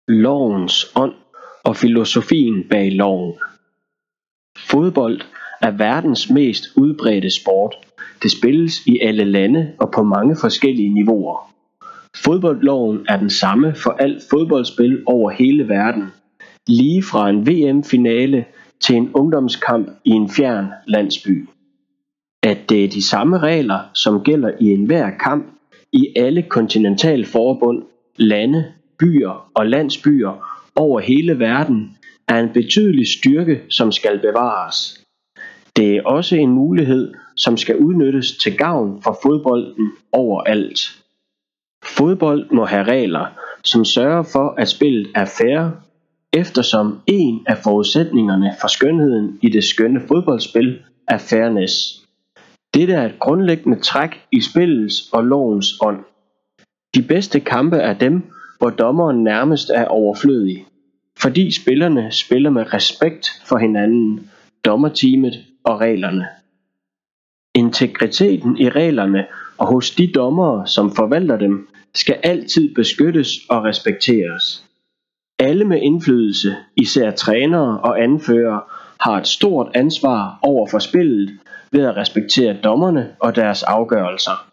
lovens ånd og filosofien bag loven. Fodbold er verdens mest udbredte sport. Det spilles i alle lande og på mange forskellige niveauer. Fodboldloven er den samme for alt fodboldspil over hele verden, lige fra en VM-finale til en ungdomskamp i en fjern landsby. At det er de samme regler, som gælder i enhver kamp i alle kontinentalforbund, lande, byer og landsbyer over hele verden, er en betydelig styrke, som skal bevares. Det er også en mulighed, som skal udnyttes til gavn for fodbolden overalt. Fodbold må have regler, som sørger for, at spillet er fair, eftersom en af forudsætningerne for skønheden i det skønne fodboldspil er fairness. Dette er et grundlæggende træk i spillets og lovens ånd. De bedste kampe er dem, hvor dommeren nærmest er overflødig, fordi spillerne spiller med respekt for hinanden, dommerteamet og reglerne. Integriteten i reglerne og hos de dommere, som forvalter dem, skal altid beskyttes og respekteres. Alle med indflydelse, især trænere og anførere, har et stort ansvar over for spillet ved at respektere dommerne og deres afgørelser.